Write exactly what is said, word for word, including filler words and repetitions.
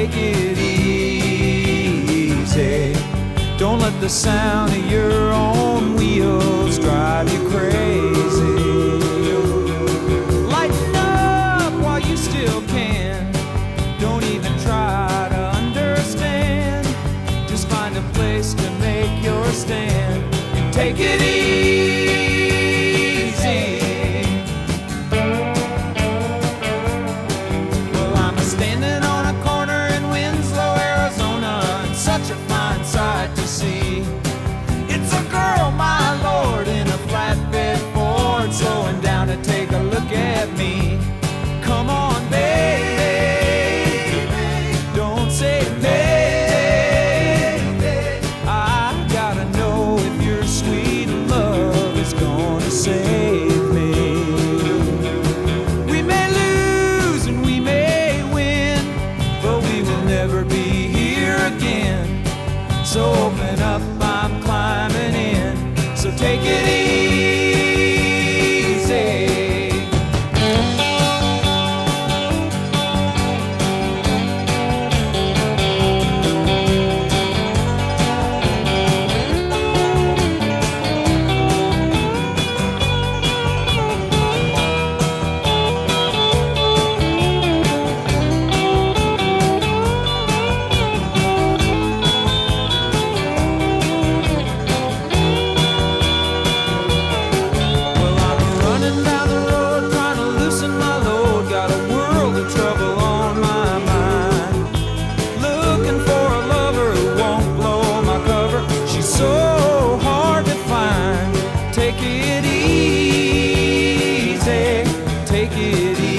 take it easy. Don't let the sound of your own wheels drive you crazy. Lighten up while you still can. Don't even try to understand. Just find a place to make your stand and take it easy. Well, I'm standing on a corner in Winslow, Arizona, and such a fine sight to see. It's a girl, my lord, in a flatbed Ford, slowing down to take a look at me. Come on, baby, don't say maybe. I gotta know if your sweet love is gonna save me. We may lose and we may win, but we will never be here again. So open up, I'm climbing in. So take it easy. So hard to find. Take it easy, take it easy.